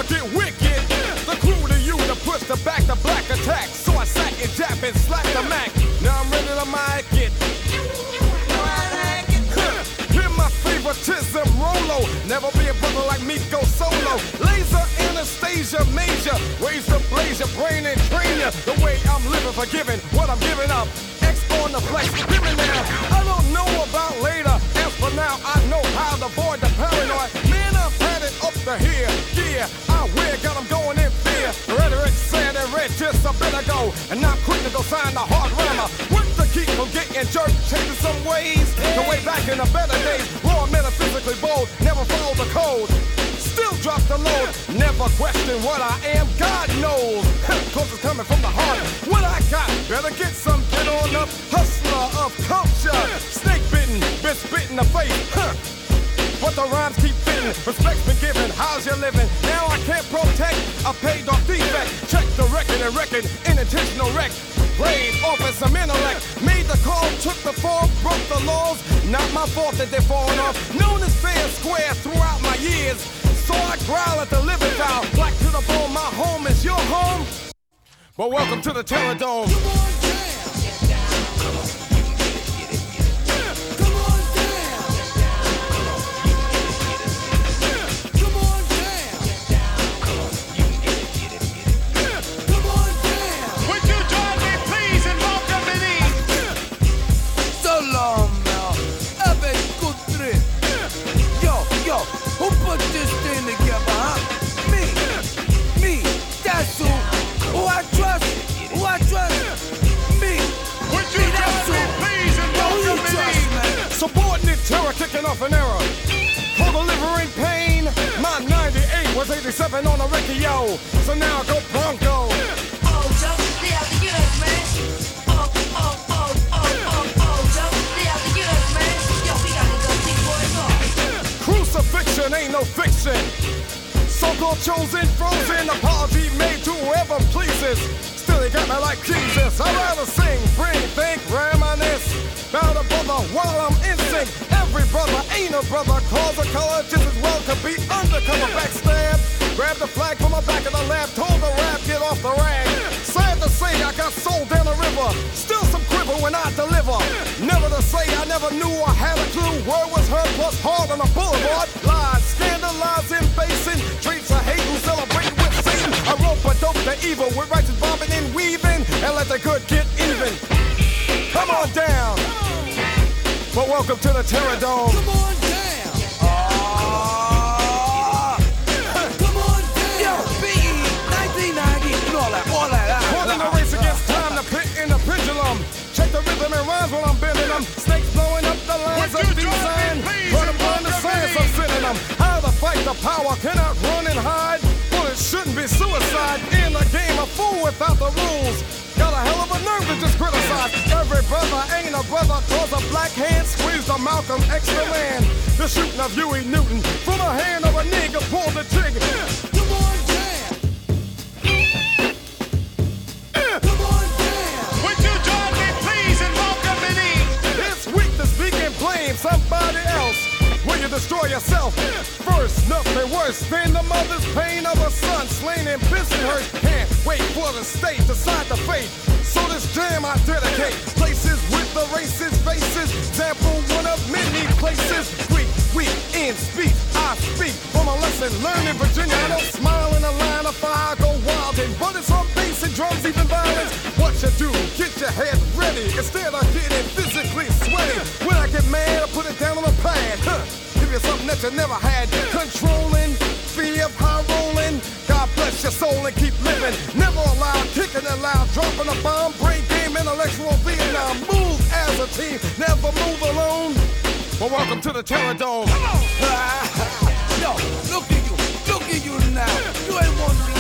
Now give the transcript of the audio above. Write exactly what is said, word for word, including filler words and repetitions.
I'ma get wicked. The crew to you to push the back the black attack. So I sack and jab and slap the Mac. Now I'm ready to mic it. Hear my favoritism, Rolo. Never be a brother like me, go solo. Laser Anastasia Major. Raise the blaze your brain and train ya. The way I'm living, forgiving what I'm giving up. X on the flex, giving now. I don't know about later. As for now, I know how to avoid the paranoid. Man, I've had it up to here. Yeah, I wear, got them going in fear. The rhetoric said and read just a bit ago. And now I'm quick to go sign the hard rhymer. What to keep from getting jerked, changing some ways. The way back in the better days. Raw, metaphysically bold, never follow the code. Still drop the load, never question what I am, God knows. Cause it's coming from the heart. What I got, better get some, get on up. Hustler of culture, snake bitten, been spit in the face. Huh. But the rhymes keep fitting, respect's been given, how's you living? Now I can't protect a paid off defect. Check the record and record, unintentional wreck. Played off as some intellect, made the call, took the fall, broke the laws. Not my fault that they're falling off. Known as fair and square throughout my years. So I growl at the living foul. Black to the bone, my home is your home. Well, welcome to the Terror Dome. Come on, who put this thing together, huh? Me, me, that's who, who I trust, who I trust, me, Would you me, that's who, please and who you welcome trust, me? man. Subordinate terror kicking off an era. For delivering pain, my ninety-eight was eighty-seven on the Ricky, yo. So now I go Bronco. Oh, Joe, they out to get us, man. Oh, oh, oh, oh, oh, oh, Joe, they out to get us, man. Yo, we gotta go see boys off. Crucifixion ain't no fiction. So-called chosen, frozen, apology made to whoever pleases. Still, they got me like Jesus. I'd rather sing, bring, think, reminisce about a brother while I'm in sync. Every brother ain't a brother, cause a color just as well could be undercover. Backstab, grab the flag from the back of the lab, told the rap, get off the rag. Sad to say, I got sold down the river. Still some quiver when I deliver. Never to say I never knew I had a clue. Word was heard plus hard on the boulevard. Lies, scandalizing, basing, treats of hate who celebrate with Satan. I rope a dope the evil with righteous bobbing and weaving, and let the good get even. Come on down. But welcome to the Terror Dome. Come on down. Ah. Come on down. Yo, B E, nineteen ninety, and all that, all that. Holding the race against time, the pit in the pendulum. Check the rhythm and rhymes while I'm bending them. Snakes blowing up the lines of design. Put them on the science, I'm sending them. How to fight the power, cannot run and hide. Well, it shouldn't be suicide. In the game, a fool without the rules. Got a hell of a nerve to just criticize. Every brother ain't a brother, cause a black hand squeezed a Malcolm X the man. The shooting of Huey Newton from the hand of a nigga pulled the trigger. Come on down. Come on down. Would you join me, please, and welcome me in? This week to speak and blame somebody else. Will you destroy yourself? First, nothing worse than the mother's pain of a son slain in Bensonhurst. Can't wait for the state to decide the fate. So this jam I dedicate. Places with the racist faces. Example one of many places. Greek, weak, in speech, I speak from a lesson learned in Virginia. I don't smile in a line of fire, go wild and but it's on bass and drums, even violence. What you do, get your head ready instead of getting physically sweaty. When I get mad, I put it down on the pad. Huh. Give you something that you never had. Controlling, fear of high rolling. God bless your soul and keep living. Never allowed, kicking it loud, dropping a bomb, brain game, intellectual Vietnam. Move as a team, never move alone. Well, welcome to the Terror Dome. Come on. Yo, look at you, look at you now. You ain't wondering.